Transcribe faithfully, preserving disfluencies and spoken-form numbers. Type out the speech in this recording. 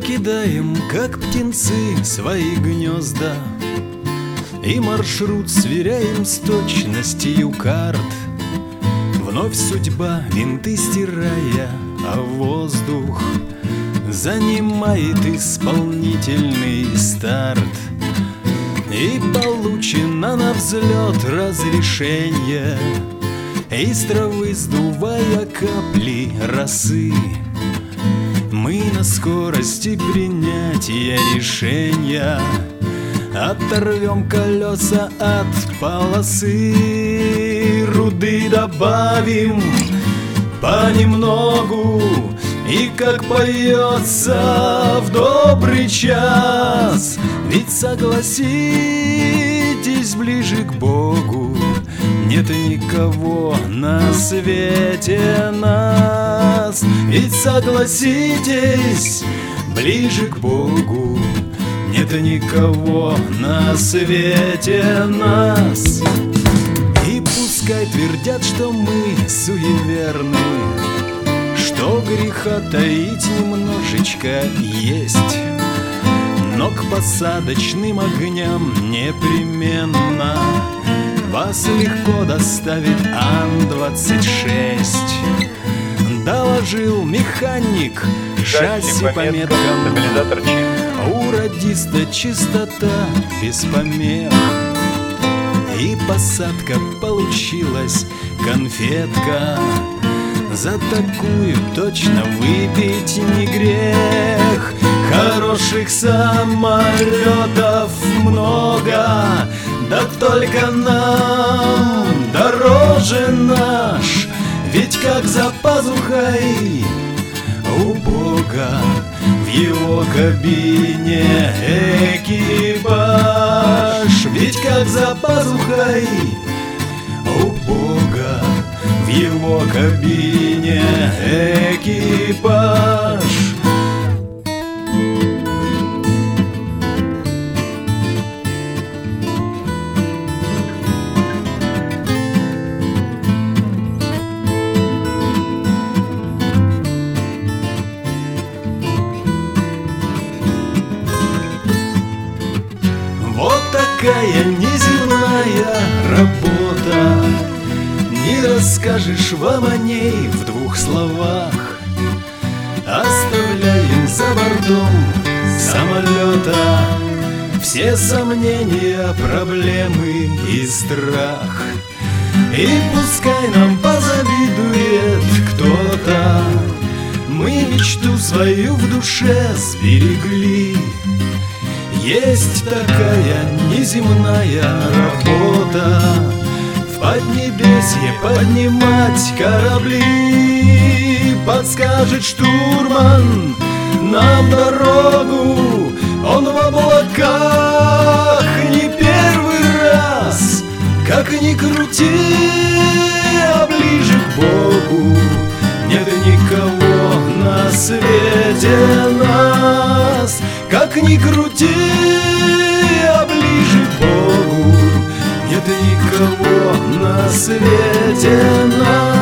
покидаем, как птенцы, свои гнезда, и маршрут сверяем с точностью карт. Вновь судьба, винты стирая, а воздух занимает исполнительный старт. И получено на взлет разрешение, из травы сдувая капли росы. Мы на скорости принятия решения оторвем колеса от полосы. Руды добавим понемногу, и как поется в добрый час. Ведь согласитесь, ближе к Богу нет никого на свете нас. Ведь согласитесь, ближе к Богу нет никого на свете нас. И пускай твердят, что мы суеверны, что греха таить немножечко есть, но к посадочным огням непременно вас легко доставит Ан двадцать шесть. Доложил механик, шасси по меткам, стабилизатор чист. у радиста чистота без помех. И посадка получилась конфетка. За такую точно выпить не грех. Хороших самолетов много, да только нам дороже наш. Ведь как за пазухой у Бога в его кабине экипаж. Ведь как за пазухой у Бога в его кабине экипаж. Вот такая неземная работа, не расскажешь вам о ней в двух словах. Оставляем за бортом самолета все сомнения, проблемы и страх. И пускай нам позавидует кто-то, мы мечту свою в душе сберегли. Есть такая неземная работа, в поднебесье поднимать корабли. Подскажет штурман нам дорогу, он в облаках не первый раз. Как ни крути, а ближе к Богу нет никого на свете нас. Как ни крути, а ближе к Богу нет никого на свете нас.